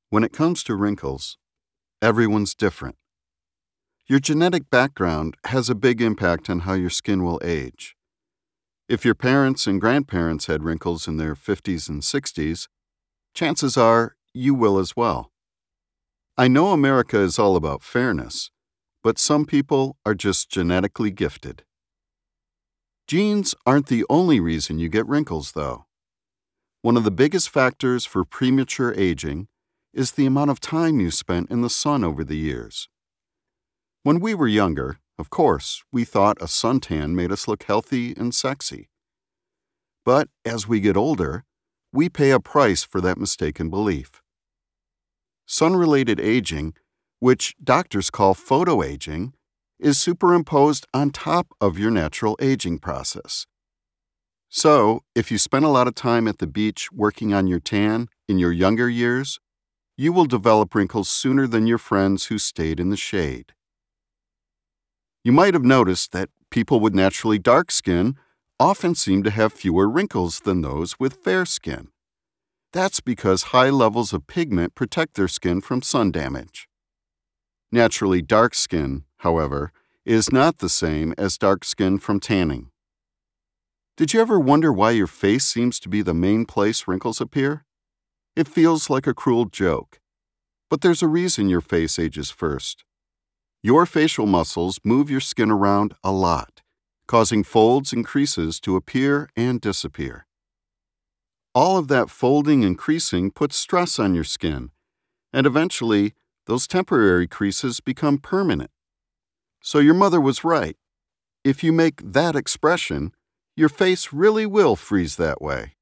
When it comes to wrinkles, everyone's different. Your genetic background has a big impact on how your skin will age. If your parents and grandparents had wrinkles in their 50s and 60s, chances are you will as well. I know America is all about fairness, but some people are just genetically gifted. Genes aren't the only reason you get wrinkles, though. One of the biggest factors for premature aging is the amount of time you spent in the sun over the years. When we were younger, of course, we thought a suntan made us look healthy and sexy. But as we get older, we pay a price for that mistaken belief. Sun-related aging, which doctors call photoaging, is superimposed on top of your natural aging process. So, if you spend a lot of time at the beach working on your tan in your younger years, you will develop wrinkles sooner than your friends who stayed in the shade. You might have noticed that people with naturally dark skin often seem to have fewer wrinkles than those with fair skin. That's because high levels of pigment protect their skin from sun damage. Naturally dark skin, however, is not the same as dark skin from tanning. Did you ever wonder why your face seems to be the main place wrinkles appear? It feels like a cruel joke. But there's a reason your face ages first. Your facial muscles move your skin around a lot, causing folds and creases to appear and disappear. All of that folding and creasing puts stress on your skin, and eventually, those temporary creases become permanent. So your mother was right. If you make that expression, your face really will freeze that way.